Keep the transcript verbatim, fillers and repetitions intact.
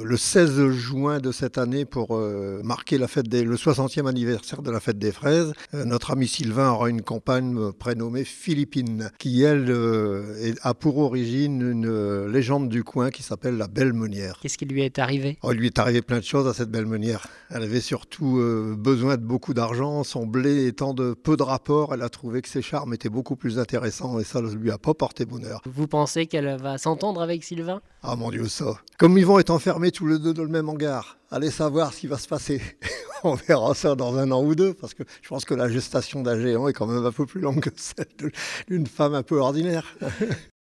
le seize juin de cette année pour euh, marquer la fête des, le soixantième anniversaire de la fête des fraises. Euh, notre ami Sylvain aura une compagne euh, prénommée Philippine, qui elle euh, est- a pour origine une euh, légende du coin qui s'appelle la Belle Meunière. Qu'est-ce qui lui est arrivé? Oh, il lui est arrivé plein de choses à cette Belle Meunière. Elle avait surtout euh, besoin de beaucoup d'argent. Son blé étant de peu de rapport, elle a trouvé que ses charmes étaient beaucoup plus intéressants et ça ne lui a pas porté bonheur. Vous pensez qu'elle va s'entendre avec Sylvain? Ah mon Dieu, ça. Comme ils vont être enfermés tous les deux dans le même hangar, allez savoir ce qui va se passer. On verra ça dans un an ou deux, parce que je pense que la gestation d'un géant est quand même un peu plus longue que celle de- d'une femme un peu ordinaire.